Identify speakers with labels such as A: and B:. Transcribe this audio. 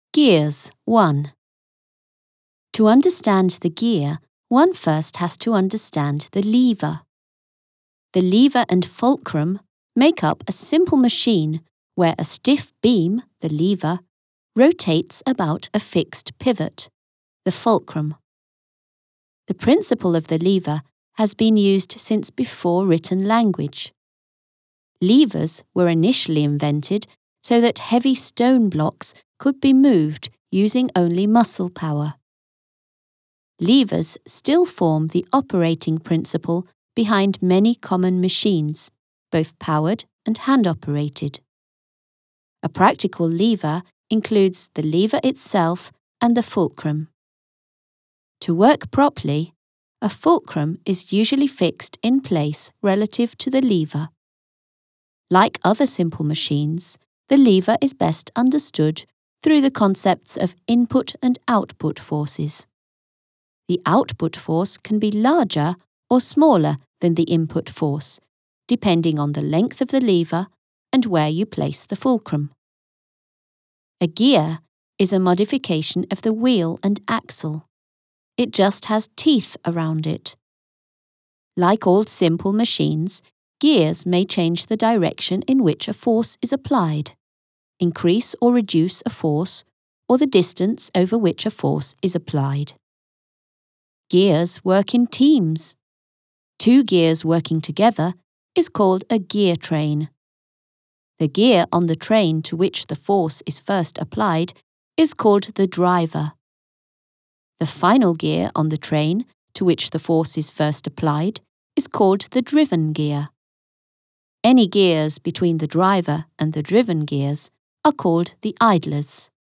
A: Gears 1. To understand the gear, one first has to understand the lever. The lever and fulcrum make up a simple machine where a stiff beam, the lever, rotates about a fixed pivot, the fulcrum. The principle of the lever has been used since before written language. Levers were initially invented so that heavy stone blocks could be moved using only muscle power. Levers still form the operating principle behind many common machines, both powered and hand-operated. A practical lever includes the lever itself and the fulcrum. To work properly, a fulcrum is usually fixed in place relative to the lever. Like other simple machines, the lever is best understood through the concepts of input and output forces. The output force can be larger or smaller than the input force, depending on the length of the lever and where you place the fulcrum. A gear is a modification of the wheel and axle. It just has teeth around it. Like all simple machines, gears may change the direction in which a force is applied, increase or reduce a force, or the distance over which a force is applied. Gears work in teams. 2 gears working together is called a gear train. The gear on the train to which the force is first applied is called the driver. The final gear on the train to which the force is first applied is called the driven gear. Any gears between the driver and the driven gears are called the idlers.